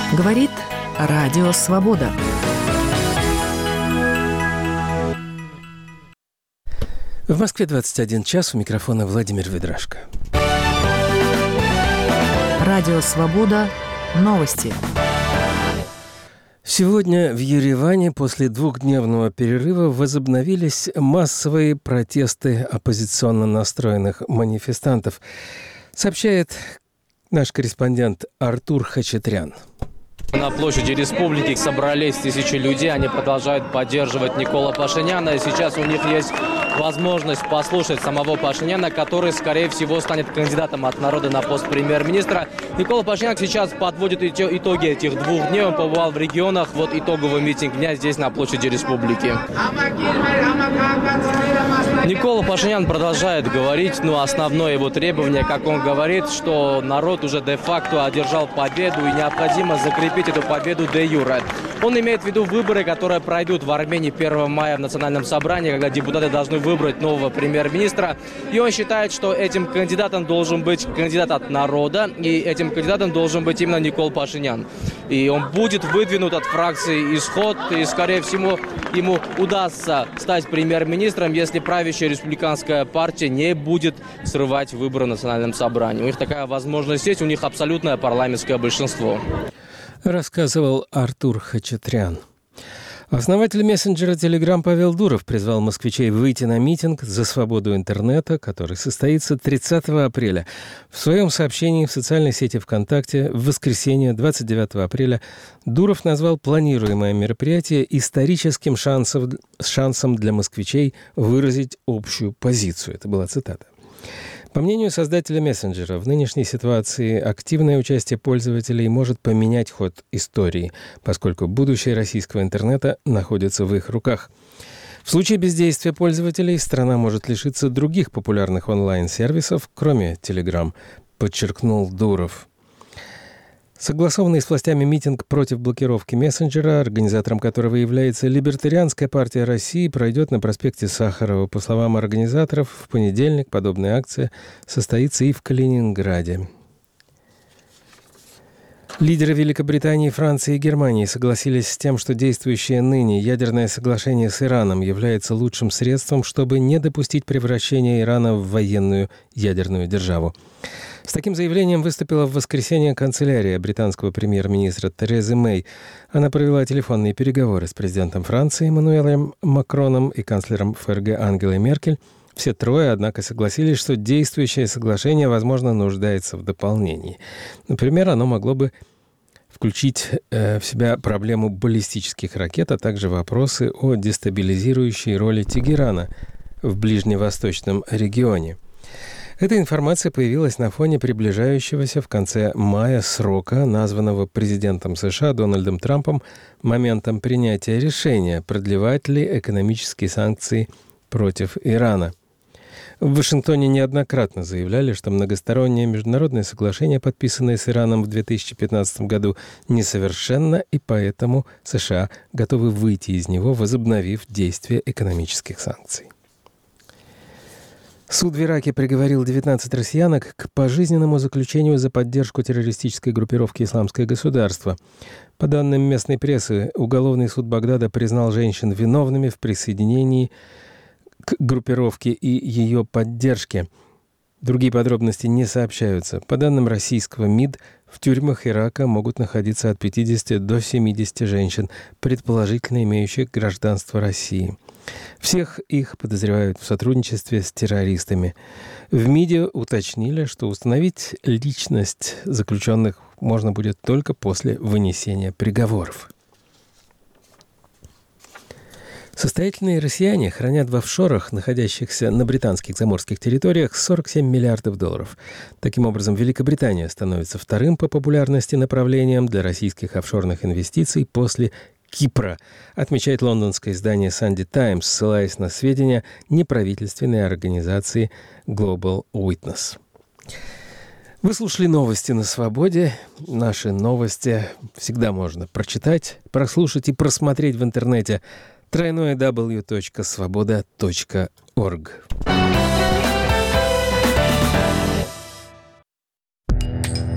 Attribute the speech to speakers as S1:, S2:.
S1: Говорит Радио Свобода.
S2: В Москве 21 час, у микрофона Владимир Ведрашко.
S1: Радио Свобода. Новости.
S2: Сегодня в Ереване после двухдневного перерыва возобновились массовые протесты оппозиционно настроенных манифестантов, сообщает наш корреспондент Артур Хачатрян.
S3: На площади Республики собрались тысячи людей. Они продолжают поддерживать Никола Пашиняна. И сейчас у них есть возможность послушать самого Пашиняна, который, скорее всего, станет кандидатом от народа на пост премьер-министра. Никола Пашинян сейчас подводит итоги этих 2 дней. Он побывал в регионах. Вот итоговый митинг дня здесь, на площади Республики. Никола Пашинян продолжает говорить, основное его требование, как он говорит, что народ уже де-факто одержал победу и необходимо закрепить эту победу де-юре. Он имеет в виду выборы, которые пройдут в Армении 1 мая в Национальном собрании, когда депутаты должны выбрать нового премьер-министра. И он считает, что этим кандидатом должен быть кандидат от народа, и этим кандидатом должен быть именно Никола Пашинян. И он будет выдвинут от фракции «Исход», и, скорее всего, ему удастся стать премьер-министром, если правящая республиканская партия не будет срывать выборы в Национальном собрании. У них такая возможность есть, у них абсолютное парламентское большинство.
S2: Рассказывал Артур Хачатрян. Основатель мессенджера Telegram Павел Дуров призвал москвичей выйти на митинг за свободу интернета, который состоится 30 апреля. В своем сообщении в социальной сети ВКонтакте в воскресенье 29 апреля Дуров назвал планируемое мероприятие историческим шансом для москвичей выразить общую позицию. Это была цитата. По мнению создателя мессенджера, в нынешней ситуации активное участие пользователей может поменять ход истории, поскольку будущее российского интернета находится в их руках. В случае бездействия пользователей страна может лишиться других популярных онлайн-сервисов, кроме Telegram, подчеркнул Дуров. Согласованный с властями митинг против блокировки мессенджера, организатором которого является Либертарианская партия России, пройдет на проспекте Сахарова. По словам организаторов, в понедельник подобная акция состоится и в Калининграде. Лидеры Великобритании, Франции и Германии согласились с тем, что действующее ныне ядерное соглашение с Ираном является лучшим средством, чтобы не допустить превращения Ирана в военную ядерную державу. С таким заявлением выступила в воскресенье канцелярия британского премьер-министра Терезы Мэй. Она провела телефонные переговоры с президентом Франции Эммануэлем Макроном и канцлером ФРГ Ангелой Меркель. Все трое, однако, согласились, что действующее соглашение, возможно, нуждается в дополнении. Например, оно могло бы включить в себя проблему баллистических ракет, а также вопросы о дестабилизирующей роли Тегерана в ближневосточном регионе. Эта информация появилась на фоне приближающегося в конце мая срока, названного президентом США Дональдом Трампом моментом принятия решения, продлевать ли экономические санкции против Ирана. В Вашингтоне неоднократно заявляли, что многостороннее международное соглашение, подписанное с Ираном в 2015 году, несовершенно, и поэтому США готовы выйти из него, возобновив действие экономических санкций. Суд в Ираке приговорил 19 россиянок к пожизненному заключению за поддержку террористической группировки «Исламское государство». По данным местной прессы, уголовный суд Багдада признал женщин виновными в присоединении к группировке и ее поддержке. Другие подробности не сообщаются. По данным российского МИД, в тюрьмах Ирака могут находиться от 50 до 70 женщин, предположительно имеющих гражданство России. Всех их подозревают в сотрудничестве с террористами. В МИДе уточнили, что установить личность заключенных можно будет только после вынесения приговоров. Состоятельные россияне хранят в офшорах, находящихся на британских заморских территориях, 47 миллиардов долларов. Таким образом, Великобритания становится вторым по популярности направлением для российских офшорных инвестиций после Кипра, отмечает лондонское издание Sunday Times, ссылаясь на сведения неправительственной организации Global Witness. Вы слушали новости на Свободе. Наши новости всегда можно прочитать, прослушать и просмотреть в интернете www.svoboda.org.